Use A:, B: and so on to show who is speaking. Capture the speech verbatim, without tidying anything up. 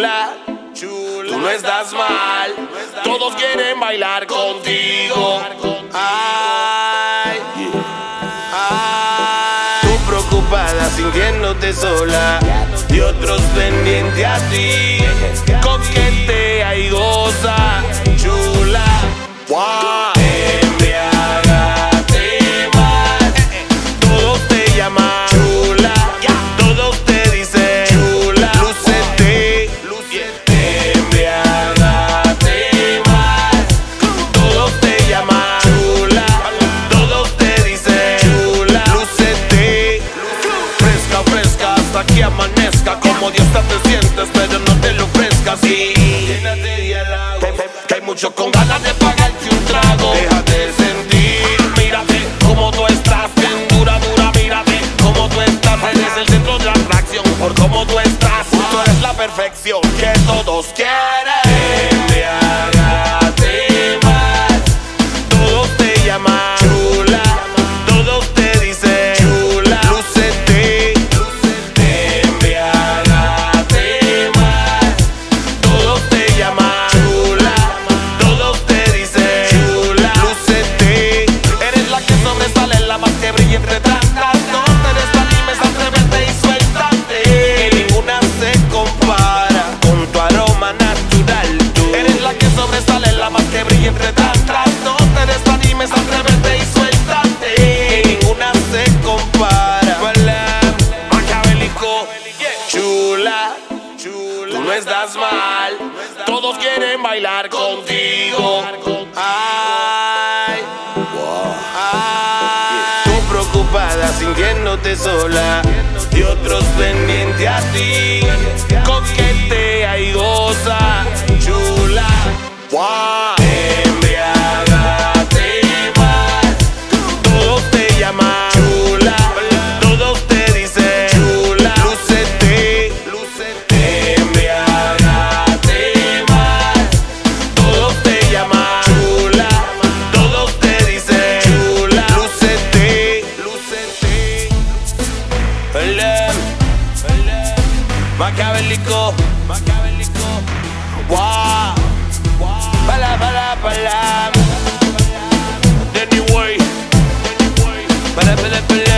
A: Chula, chula, tú no estás mal. Todos quieren bailar contigo. Ay, ay. Tú preocupada, sintiéndote sola, y otros pendientes a ti. Coquetea y goza, chula. Wow. Embriágate más. Todos te llaman chula. Todos te dicen chula. Lúcete, lúcete. Embriágate más. Todos te llaman chula. Todos te dicen chula. Lúcete. Fresca, fresca hasta que amanezca. Como Dios te sientes, pero no te lo ofrezcas. Sí. Llénate de halago. Que hay muchos con ganas de pagarte un trago. Déjate sentir, mírate como tú estás, bien dura, dura, mírate como tú estás. Eres el centro de atracción por cómo tú estás. Tú eres la perfección que todos quieren. Embriágate más. Todos te llaman chula. Todos te dicen chula. Lúcete, lúcete. Embriágate más. Todos te llaman chula. Todos te dicen chula. Lúcete. Eres la que sobresale, la más que brilla entre tantas. No te desanimes, atrévete y suéltate. Que ninguna se compara con tu aroma natural. Tú eres la que sobresale, la más que brilla entre tantas. No te desanimes, atrévete y suéltate. Que ninguna se compara. Maquiavélico, chula, chula, tú no estás mal. Todos quieren bailar contigo. Ay, ay. Tú preocupada, sintiéndote sola, y otros pendientes a ti. Coquetea y goza, chula. Wow. Embriágate más. Todos te llaman chula. Todos te dicen chula. Lúcete, lúcete. Embriágate más. Todos te llaman chula. Todos te dicen chula. Lúcete, lúcete. Hola, hola. Maquiavélico, maquiavélico. Wow. Pala, pala, pala. Anyway, pala, pala, pala.